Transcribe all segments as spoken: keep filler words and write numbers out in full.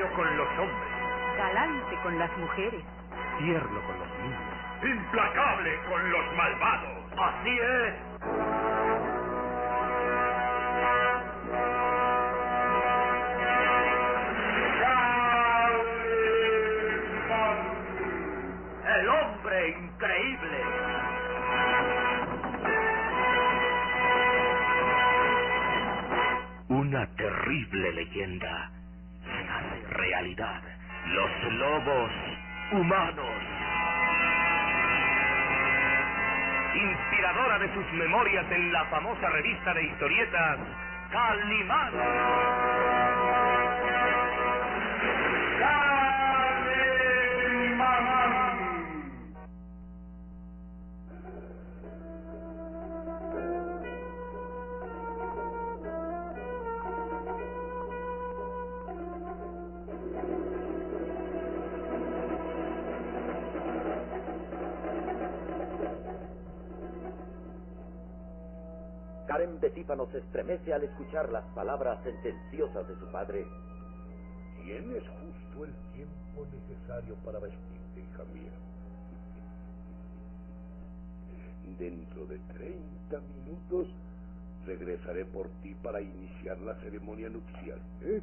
Sabio con los hombres. Galante con las mujeres. Tierno con los niños. Implacable con los malvados. Así es. El hombre increíble. Una terrible leyenda se hace realidad. Los lobos humanos. Inspiradora de sus memorias en la famosa revista de historietas Calimán. Karen Betífano se estremece al escuchar las palabras sentenciosas de su padre. Tienes justo el tiempo necesario para vestirte, hija mía. Dentro de treinta minutos regresaré por ti para iniciar la ceremonia nupcial. ¿Eh?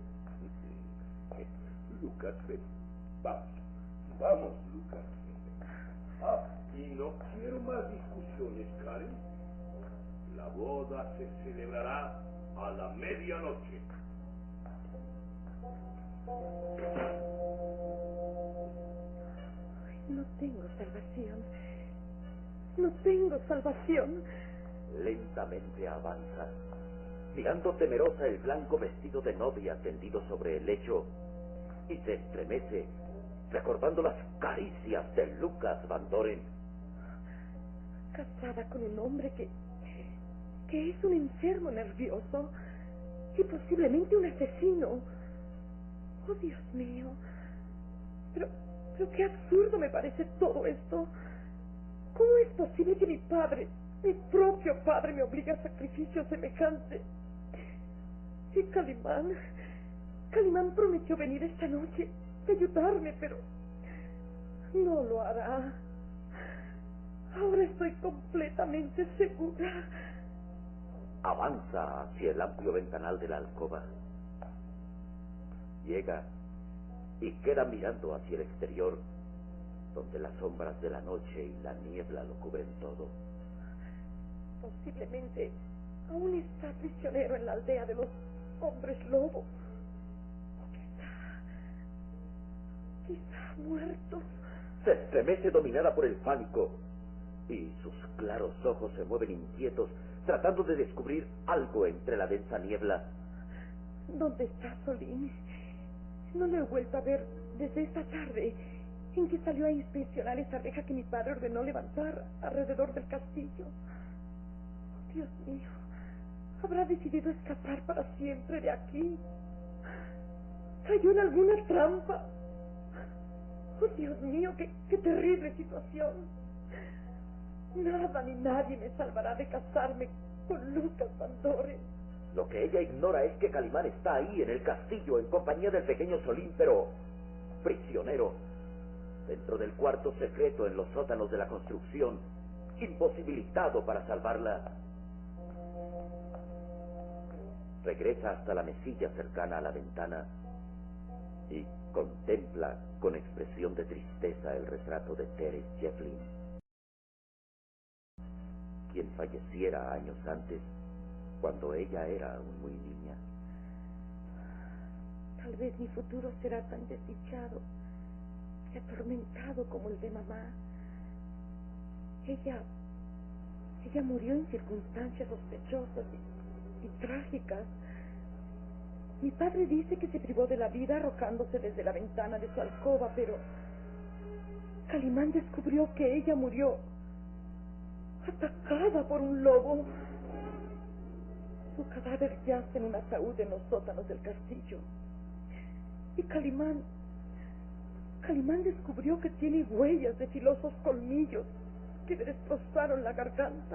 Lucas, ven. Vamos. Vamos, Lucas. Ah, y no quiero más discusiones, Karen. La boda se celebrará a la medianoche. Ay, no tengo salvación. No tengo salvación. Lentamente avanza, mirando temerosa el blanco vestido de novia tendido sobre el lecho, y se estremece recordando las caricias de Lucas Van Doren. Casada con un hombre que... que es un enfermo nervioso y posiblemente un asesino. Oh, Dios mío. Pero, pero qué absurdo me parece todo esto. ¿Cómo es posible que mi padre, mi propio padre, me obligue a sacrificio semejante? Y Calimán, Calimán prometió venir esta noche a ayudarme, pero no lo hará. Ahora estoy completamente segura. Avanza hacia el amplio ventanal de la alcoba. Llega y queda mirando hacia el exterior, donde las sombras de la noche y la niebla lo cubren todo. Posiblemente aún está prisionero en la aldea de los hombres lobo. O quizá... quizá muerto. Se estremece dominada por el pánico, y sus claros ojos se mueven inquietos, tratando de descubrir algo entre la densa niebla. ¿Dónde está Solín? No lo he vuelto a ver desde esta tarde en que salió a inspeccionar esa reja que mi padre ordenó levantar alrededor del castillo. Oh, Dios mío, ¿habrá decidido escapar para siempre de aquí? ¿Cayó en alguna trampa? Oh, Dios mío, qué, qué terrible situación. Nada ni nadie me salvará de casarme con Lucas Van Doren. Lo que ella ignora es que Calimán está ahí en el castillo en compañía del pequeño Solín, pero prisionero, dentro del cuarto secreto en los sótanos de la construcción, imposibilitado para salvarla. Regresa hasta la mesilla cercana a la ventana y contempla con expresión de tristeza el retrato de Teres Jefflin, quien falleciera años antes, cuando ella era aún muy niña. Tal vez mi futuro será tan desdichado y atormentado como el de mamá. Ella, ella murió en circunstancias sospechosas y, y trágicas. Mi padre dice que se privó de la vida arrojándose desde la ventana de su alcoba, pero Calimán descubrió que ella murió atacada por un lobo. Su cadáver yace en un ataúd en los sótanos del castillo. Y Calimán, Calimán descubrió que tiene huellas de filosos colmillos que le destrozaron la garganta.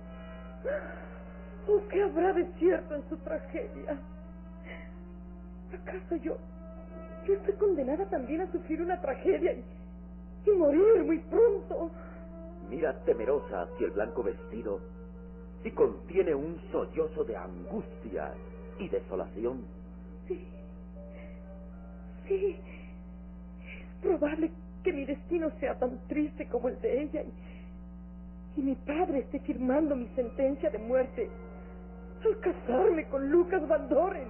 Oh, ¿qué habrá de cierto en su tragedia? ¿Acaso yo, yo estoy condenada también a sufrir una tragedia y, y morir muy pronto. Mira temerosa hacia el blanco vestido y contiene un sollozo de angustia y desolación. Sí, sí, es probable que mi destino sea tan triste como el de ella y, y mi padre esté firmando mi sentencia de muerte al casarme con Lucas Van Doren.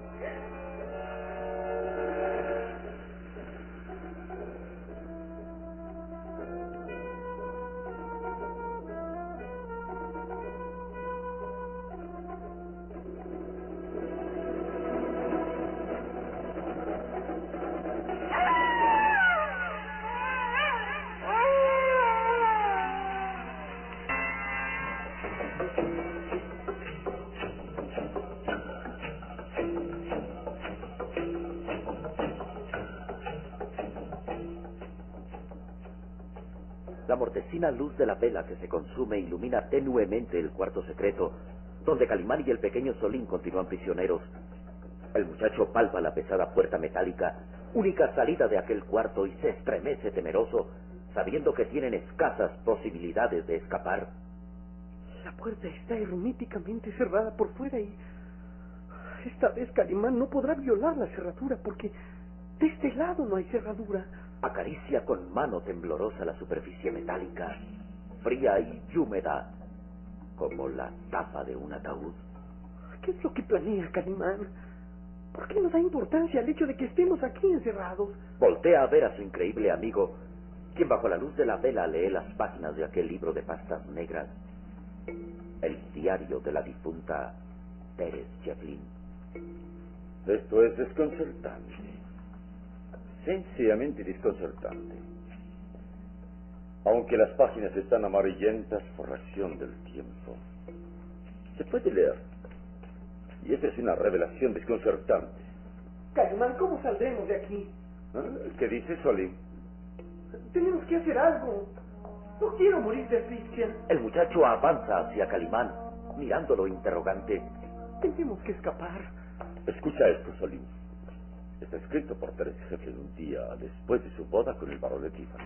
La mortecina luz de la vela que se consume ilumina tenuemente el cuarto secreto, donde Calimán y el pequeño Solín continúan prisioneros. El muchacho palpa la pesada puerta metálica, única salida de aquel cuarto, y se estremece temeroso, sabiendo que tienen escasas posibilidades de escapar. La puerta está herméticamente cerrada por fuera y esta vez Calimán no podrá violar la cerradura porque de este lado no hay cerradura. Acaricia con mano temblorosa la superficie metálica, fría y húmeda, como la tapa de un ataúd. ¿Qué es lo que planea Calimán? ¿Por qué no da importancia al hecho de que estemos aquí encerrados? Voltea a ver a su increíble amigo, quien bajo la luz de la vela lee las páginas de aquel libro de pastas negras, el diario de la difunta Teres Shevlin. Esto es desconcertante. Sencillamente desconcertante. Aunque las páginas están amarillentas por acción del tiempo, se puede leer. Y esa es una revelación desconcertante. Calimán, ¿cómo saldremos de aquí? ¿Eh? ¿Qué dice Solín? Tenemos que hacer algo. No quiero morir de asfixia. El muchacho avanza hacia Calimán, mirándolo interrogante. Tenemos que escapar. Escucha esto, Solín. Está escrito por Teres Shevlin un día después de su boda con el barón de Tiffany.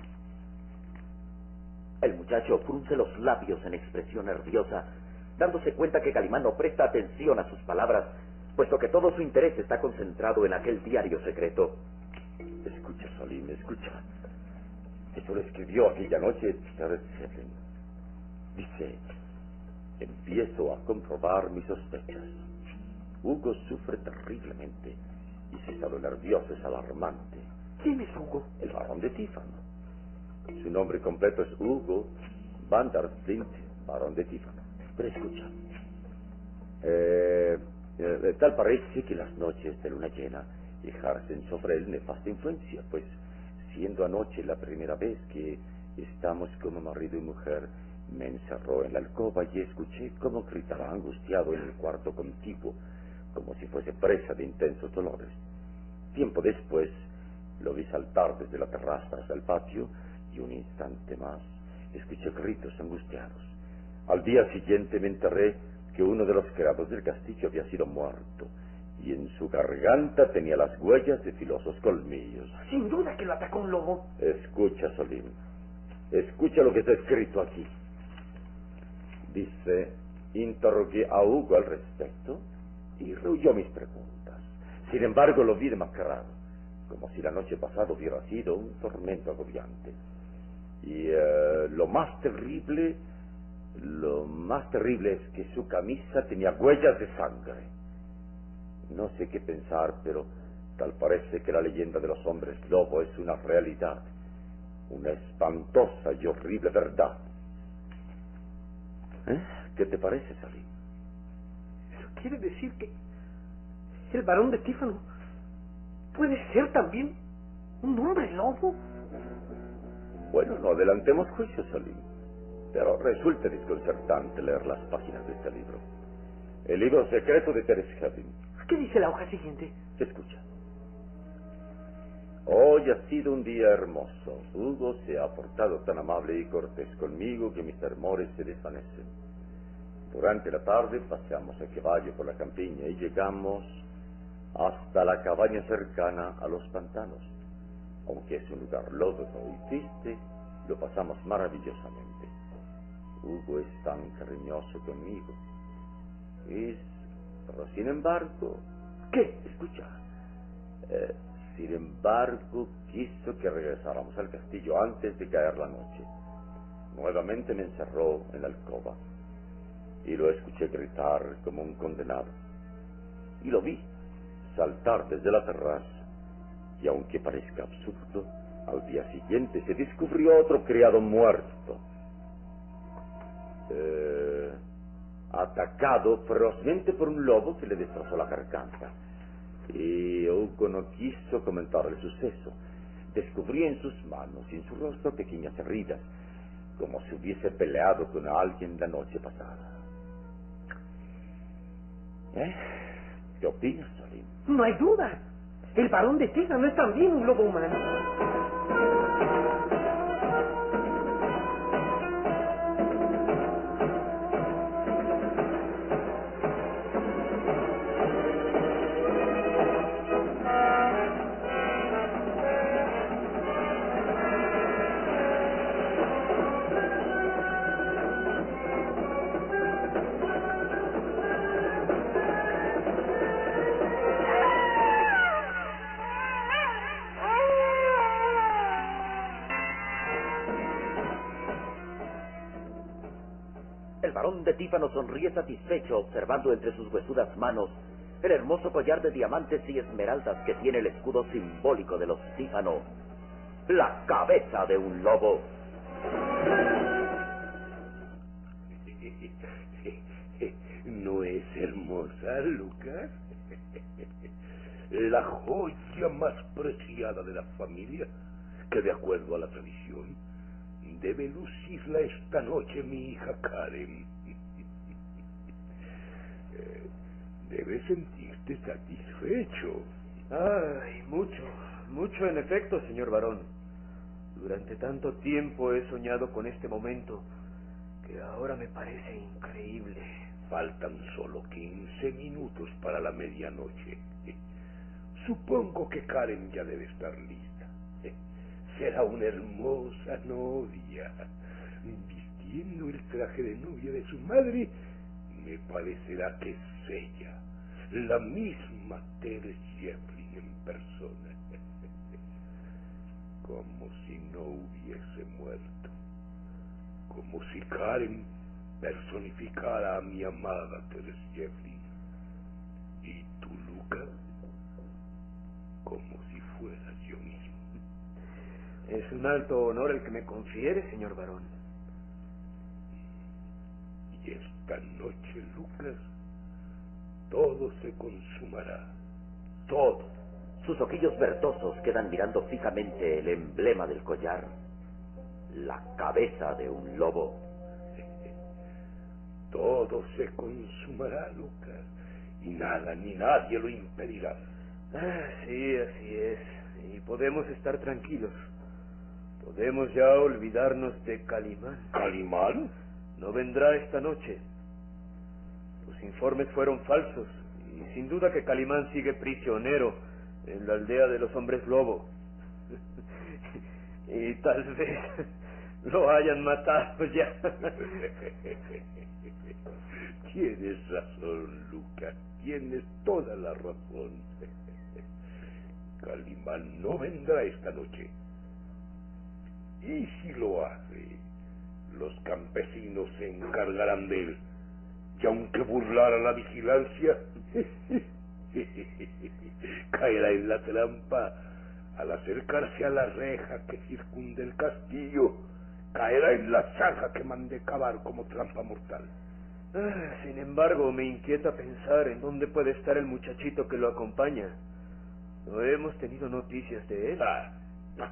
El muchacho frunce los labios en expresión nerviosa, dándose cuenta que Calimán no presta atención a sus palabras, puesto que todo su interés está concentrado en aquel diario secreto. Escucha, Solín, escucha. Eso lo escribió aquella noche Teres Shevlin. Dice: empiezo a comprobar mis sospechas. Hugo sufre terriblemente y su estado nervioso es alarmante. ¿Quién es Hugo? El barón de Tiffany. Su nombre completo es Hugo van der Flint, barón de Tiffany. Pero escucha, eh, eh, tal parece que las noches de luna llena ejercen sobre él nefasta influencia, pues siendo anoche la primera vez que estamos como marido y mujer, me encerró en la alcoba y escuché cómo gritaba angustiado en el cuarto contiguo, como si fuese presa de intensos dolores. Tiempo después lo vi saltar desde la terraza hasta el patio y un instante más escuché gritos angustiados. Al día siguiente me enteré que uno de los criados del castillo había sido muerto y en su garganta tenía las huellas de filosos colmillos. Sin duda que lo atacó un lobo. Escucha, Solín. Escucha lo que está escrito aquí. Dice: interrogué a Hugo al respecto y rehuyó mis preguntas. Sin embargo, lo vi demacrado, como si la noche pasada hubiera sido un tormento agobiante. Y uh, lo más terrible, lo más terrible es que su camisa tenía huellas de sangre. No sé qué pensar, pero tal parece que la leyenda de los hombres lobo es una realidad, una espantosa y horrible verdad. ¿Eh? ¿Qué te parece, Solín? Eso quiere decir que el barón de Tiffany puede ser también un hombre lobo. Bueno, no adelantemos juicio, Solín, pero resulta desconcertante leer las páginas de este libro. El libro secreto de Teres Shevlin. ¿Qué dice la hoja siguiente? Escucha. Hoy ha sido un día hermoso. Hugo se ha portado tan amable y cortés conmigo que mis temores se desvanecen. Durante la tarde paseamos a caballo por la campiña y llegamos hasta la cabaña cercana a los pantanos. Aunque es un lugar lóbrego y triste, lo pasamos maravillosamente. Hugo es tan cariñoso conmigo. Es... Pero sin embargo... ¿Qué? Escucha. Eh, sin embargo, quiso que regresáramos al castillo antes de caer la noche. Nuevamente me encerró en la alcoba y lo escuché gritar como un condenado. Y lo vi saltar desde la terraza. Y aunque parezca absurdo, al día siguiente se descubrió otro criado muerto. Eh, atacado ferozmente por un lobo que le destrozó la garganta. Y Hugo no quiso comentar el suceso. Descubrí en sus manos y en su rostro pequeñas heridas, como si hubiese peleado con alguien la noche pasada. ¿Eh? ¿Qué opinas, Salim? No hay duda. El varón de Tega no es también un lobo humano. El varón de Tífano sonríe satisfecho observando entre sus huesudas manos el hermoso collar de diamantes y esmeraldas que tiene el escudo simbólico de los Tífano, la cabeza de un lobo. ¿No es hermosa, Lucas? La joya más preciada de la familia, que de acuerdo a la tradición debe lucirla esta noche mi hija Karen. Eh, Debes sentirte satisfecho. Ay, mucho, mucho en efecto, señor varón. Durante tanto tiempo he soñado con este momento que ahora me parece increíble. Faltan solo quince minutos para la medianoche. Supongo que Karen ya debe estar lista. Será una hermosa novia. Vistiendo el traje de novia de su madre, me parecerá que es ella, la misma Teres Jeffrey en persona. Como si no hubiese muerto. Como si Karen personificara a mi amada Teres Jeffrey. Y tú, Luca, como si fueras yo mismo. Es un alto honor el que me confiere, señor varón. Y esta noche, Lucas, todo se consumará. Todo. Sus ojillos verdosos quedan mirando fijamente el emblema del collar, la cabeza de un lobo. Todo se consumará, Lucas, y nada ni nadie lo impedirá. Ah, sí, así es. Y podemos estar tranquilos. Podemos ya olvidarnos de Calimán. ¿Calimán? No vendrá esta noche. Los informes fueron falsos, y sin duda que Calimán sigue prisionero en la aldea de los hombres lobo. Y tal vez lo hayan matado ya. Tienes razón, Lucas. Tienes toda la razón. Calimán no vendrá esta noche. Y si lo hace, los campesinos se encargarán de él. Y aunque burlara la vigilancia, caerá en la trampa. Al acercarse a la reja que circunda el castillo, caerá en la zanja que mandé cavar como trampa mortal. Ah, sin embargo, me inquieta pensar en dónde puede estar el muchachito que lo acompaña. No hemos tenido noticias de él. Ah, no.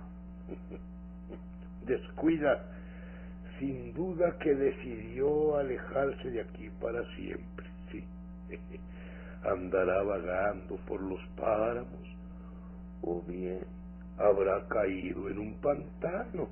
Descuida. Sin duda que decidió alejarse de aquí para siempre, sí. Andará vagando por los páramos, o bien habrá caído en un pantano.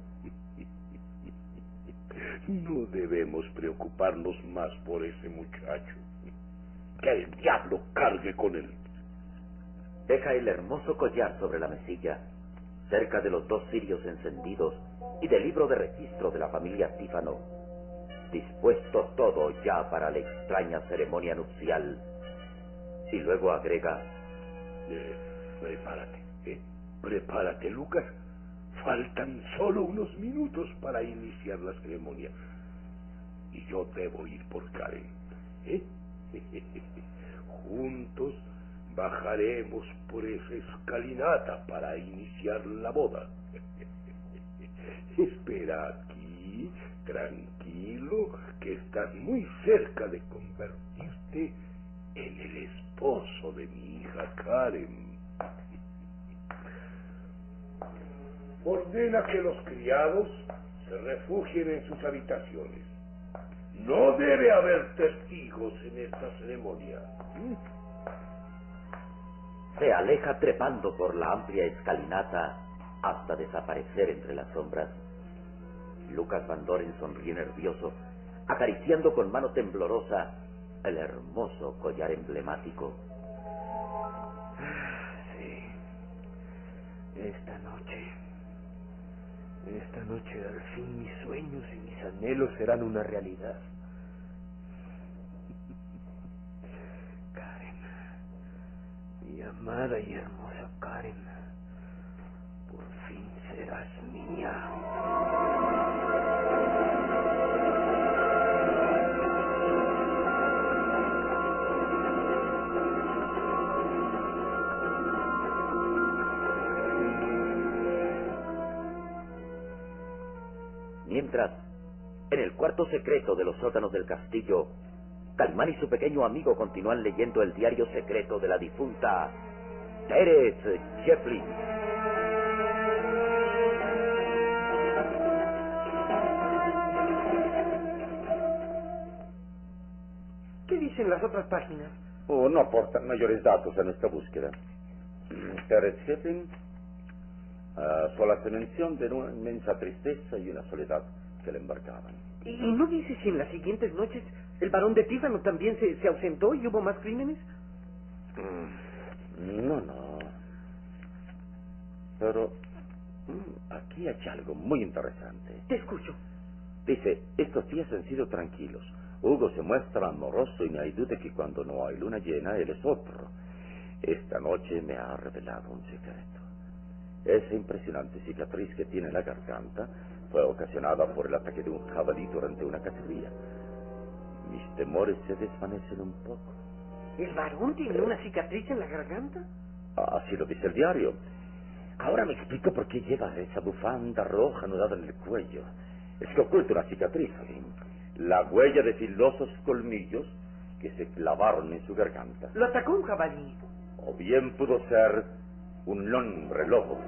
No debemos preocuparnos más por ese muchacho. Que el diablo cargue con él. Deja el hermoso collar sobre la mesilla, cerca de los dos cirios encendidos y del libro de registro de la familia Tífano, dispuesto todo ya para la extraña ceremonia nupcial, y luego agrega: eh, prepárate, ¿eh? Prepárate, Lucas. Faltan solo unos minutos para iniciar la ceremonia. Y yo debo ir por Karen, ¿eh? Juntos bajaremos por esa escalinata para iniciar la boda. Espera aquí, tranquilo, que estás muy cerca de convertirte en el esposo de mi hija Karen. Ordena que los criados se refugien en sus habitaciones. No debe haber testigos en esta ceremonia. Se aleja trepando por la amplia escalinata hasta desaparecer entre las sombras. Lucas Van Doren sonríe nervioso, acariciando con mano temblorosa el hermoso collar emblemático. Sí, esta noche, esta noche al fin mis sueños y mis anhelos serán una realidad. Karen, mi amada y hermosa Karen, por fin serás mía. Mientras, en el cuarto secreto de los sótanos del castillo, Calimán y su pequeño amigo continúan leyendo el diario secreto de la difunta Terence Shefflin. ¿Qué dicen las otras páginas? Oh, no aportan mayores datos a nuestra búsqueda. Terence Shefflin uh, solo hace mención de una inmensa tristeza y una soledad que le embarcaban. ¿Y no dice si en las siguientes noches el barón de Tífano también se, se ausentó y hubo más crímenes? Mm, no, no. Pero mm, aquí hay algo muy interesante. Te escucho. Dice, estos días han sido tranquilos. Hugo se muestra amoroso y no hay duda que cuando no hay luna llena, él es otro. Esta noche me ha revelado un secreto. Esa impresionante cicatriz que tiene en la garganta fue ocasionada por el ataque de un jabalí durante una cacería. Mis temores se desvanecen un poco. ¿El varón tiene una cicatriz en la garganta? Así lo dice el diario. Ahora me explico por qué lleva esa bufanda roja anudada en el cuello. Es que oculta una cicatriz, ¿sí? La huella de filosos colmillos que se clavaron en su garganta. Lo atacó un jabalí. O bien pudo ser un hombre lobo.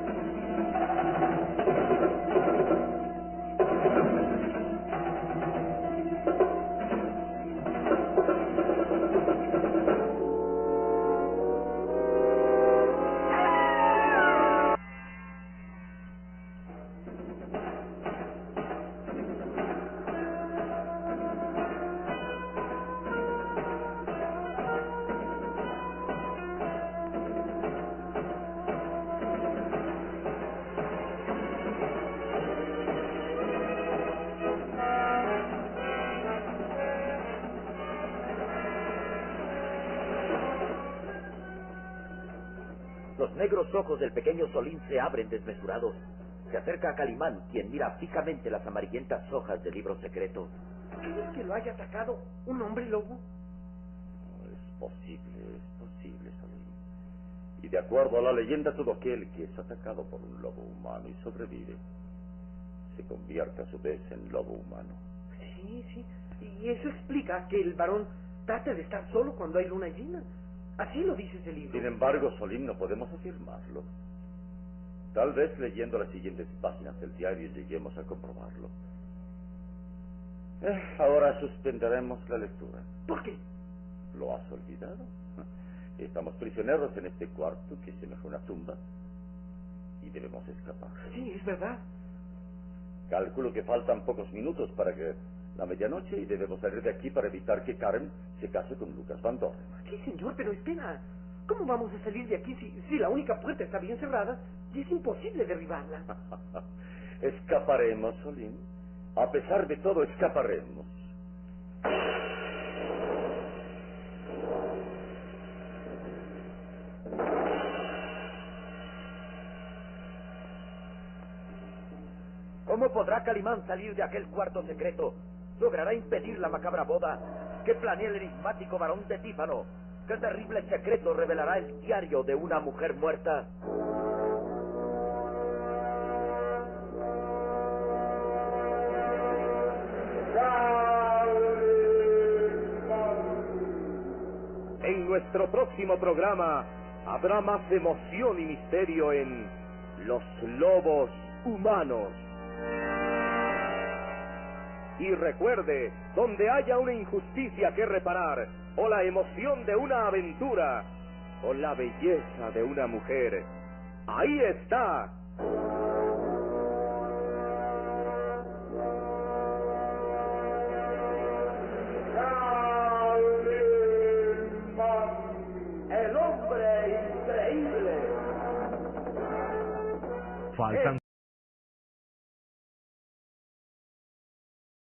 Los negros ojos del pequeño Solín se abren desmesurados. Se acerca a Calimán, quien mira fijamente las amarillentas hojas del libro secreto. ¿Crees que lo haya atacado un hombre lobo? No, es posible, es posible, Solín. Y de acuerdo a la leyenda, todo aquel que es atacado por un lobo humano y sobrevive, se convierte a su vez en lobo humano. Sí, sí. Y eso explica que el varón trate de estar solo cuando hay luna llena. Así lo dice ese libro. Sin embargo, Solín, no podemos afirmarlo. Tal vez leyendo las siguientes páginas del diario lleguemos a comprobarlo. Eh, ahora suspenderemos la lectura. ¿Por qué? ¿Lo has olvidado? Estamos prisioneros en este cuarto que semeja una tumba y debemos escapar. Sí, es verdad. Calculo que faltan pocos minutos para que la medianoche y debemos salir de aquí para evitar que Karen se case con Lucas Van Doren. Sí, señor, pero espera. ¿Cómo vamos a salir de aquí si, si la única puerta está bien cerrada y es imposible derribarla? Escaparemos, Solín. A pesar de todo, escaparemos. ¿Cómo podrá Calimán salir de aquel cuarto secreto? ¿Logrará impedir la macabra boda? ¿Qué planea el enigmático varón de Tífano? ¿Qué terrible secreto revelará el diario de una mujer muerta? En nuestro próximo programa habrá más emoción y misterio en Los Lobos Humanos. Y recuerde, donde haya una injusticia que reparar, o la emoción de una aventura, o la belleza de una mujer, ahí está. El hombre increíble. Faltan